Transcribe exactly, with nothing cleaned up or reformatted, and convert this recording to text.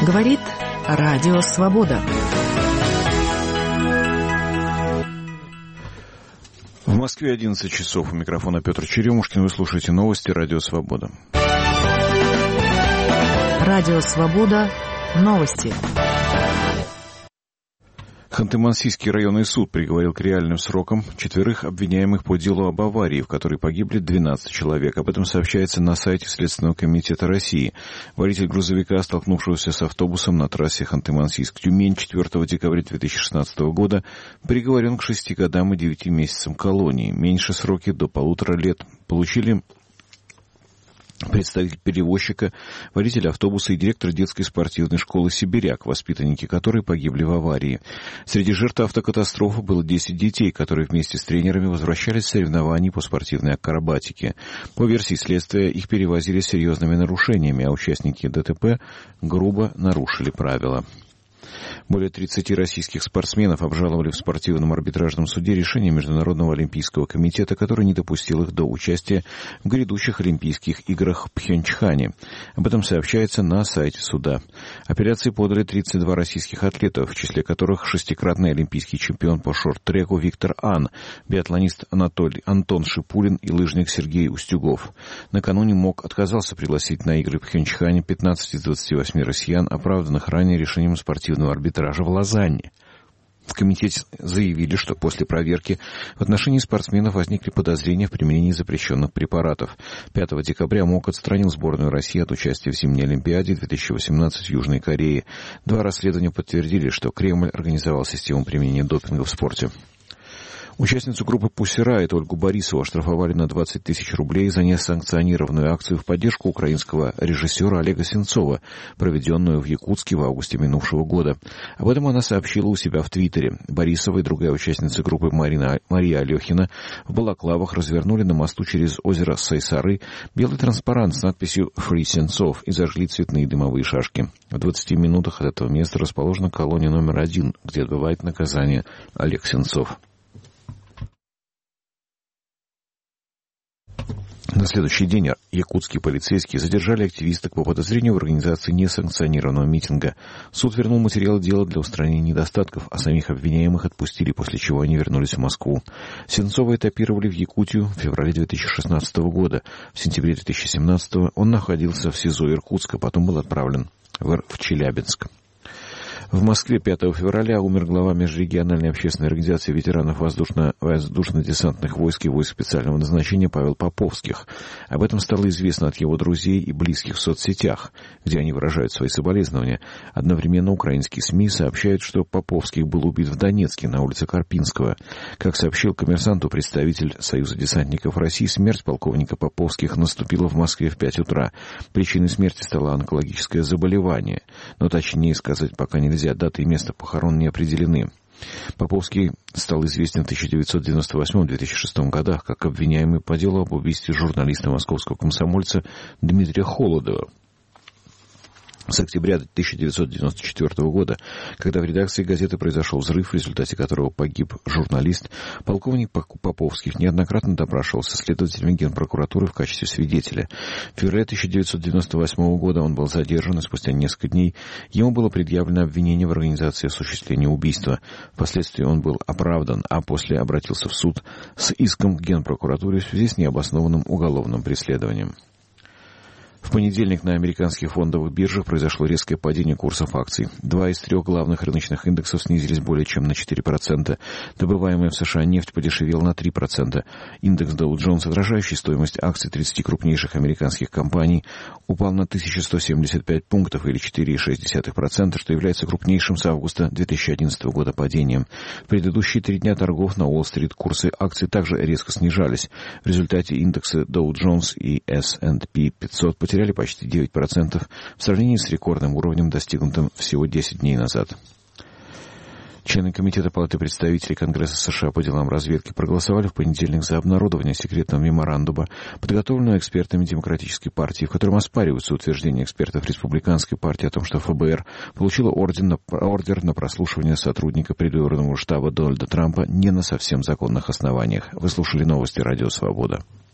Говорит Радио Свобода. В Москве одиннадцать часов. У микрофона Петр Черемушкин. Вы слушаете новости Радио Свобода. Радио Свобода. Новости. Ханты-Мансийский районный суд приговорил к реальным срокам четверых обвиняемых по делу об аварии, в которой погибли двенадцать человек. Об этом сообщается на сайте Следственного комитета России. Водитель грузовика, столкнувшегося с автобусом на трассе Ханты-Мансийск-Тюмень четвёртого декабря две тысячи шестнадцатого года, приговорен к шести годам и девяти месяцам колонии. Меньше сроки до полутора лет получили представитель перевозчика, водитель автобуса и директор детской спортивной школы «Сибиряк», воспитанники которой погибли в аварии. Среди жертв автокатастрофы было десять детей, которые вместе с тренерами возвращались с соревнований по спортивной акробатике. По версии следствия, их перевозили с серьезными нарушениями, а участники ДТП грубо нарушили правила. Более тридцати российских спортсменов обжаловали в спортивном арбитражном суде решение Международного олимпийского комитета, который не допустил их до участия в грядущих Олимпийских играх в Пхенчхане. Об этом сообщается на сайте суда. Апелляции подали тридцать два российских атлета, в числе которых шестикратный олимпийский чемпион по шорт-треку Виктор Ан, биатлонист Анатолий Антон Шипулин и лыжник Сергей Устюгов. Накануне МОК отказался пригласить на игры в Пхенчхане пятнадцать из двадцати восьми россиян, оправданных ранее решением спортивного арбитража в Лозанне. В комитете заявили, что после проверки в отношении спортсменов возникли подозрения в применении запрещенных препаратов. пятого декабря МОК отстранил сборную России от участия в зимней Олимпиаде две тысячи восемнадцать в Южной Корее. Два расследования подтвердили, что Кремль организовал систему применения допинга в спорте. Участницу группы Pussy Riot Ольгу Борисову оштрафовали на двадцать тысяч рублей за несанкционированную акцию в поддержку украинского режиссера Олега Сенцова, проведенную в Якутске в августе минувшего года. Об этом она сообщила у себя в Твиттере. Борисова и другая участница группы Марина, Мария Алехина в балаклавах развернули на мосту через озеро Сайсары белый транспарант с надписью «Free Сенцов» и зажгли цветные дымовые шашки. В двадцати минутах от этого места расположена колония номер один, где отбывает наказание Олег Сенцов. На следующий день якутские полицейские задержали активисток по подозрению в организации несанкционированного митинга. Суд вернул материал дела для устранения недостатков, а самих обвиняемых отпустили, после чего они вернулись в Москву. Сенцова этапировали в Якутию в феврале две тысячи шестнадцатого года. В сентябре две тысячи семнадцатого он находился в СИЗО Иркутска, потом был отправлен в Челябинск. В Москве пятого февраля умер глава межрегиональной общественной организации ветеранов воздушно- воздушно-десантных войск и войск специального назначения Павел Поповских. Об этом стало известно от его друзей и близких в соцсетях, где они выражают свои соболезнования. Одновременно украинские СМИ сообщают, что Поповских был убит в Донецке на улице Карпинского. Как сообщил «Коммерсанту» представитель Союза десантников России, смерть полковника Поповских наступила в Москве в пять утра. Причиной смерти стало онкологическое заболевание. Но точнее сказать пока нельзя. Даты и место похорон не определены. Поповский стал известен в тысяча девятьсот девяносто восьмом — две тысячи шестом годах как обвиняемый по делу об убийстве журналиста московского комсомольца Дмитрия Холодова. С октября тысяча девятьсот девяносто четвёртого года, когда в редакции газеты произошел взрыв, в результате которого погиб журналист, полковник Поповских неоднократно допрашивался следователями Генпрокуратуры в качестве свидетеля. В феврале тысяча девятьсот девяносто восьмого года он был задержан, и спустя несколько дней ему было предъявлено обвинение в организации осуществления убийства. Впоследствии он был оправдан, а после обратился в суд с иском к Генпрокуратуре в связи с необоснованным уголовным преследованием. В понедельник на американских фондовых биржах произошло резкое падение курсов акций. Два из трех главных рыночных индексов снизились более чем на четыре процента. Добываемая в США нефть подешевела на три процента. Индекс Dow Jones, отражающий стоимость акций тридцати крупнейших американских компаний, упал на тысячу сто семьдесят пять пунктов или четыре целых шесть десятых процента, что является крупнейшим с августа две тысячи одиннадцатого года падением. В предыдующие три дня торгов на Уолл-стрит курсы акций также резко снижались. В результате индексы Dow Jones и эс энд пи пятьсот потеряли потеряли почти девять процентов в сравнении с рекордным уровнем, достигнутым всего десять дней назад. Члены Комитета Палаты представителей Конгресса США по делам разведки проголосовали в понедельник за обнародование секретного меморандума, подготовленного экспертами Демократической партии, в котором оспариваются утверждения экспертов Республиканской партии о том, что эф бэ эр получило ордер на, ордер на прослушивание сотрудника предвыборного штаба Дональда Трампа не на совсем законных основаниях. Вы слушали новости Радио Свобода.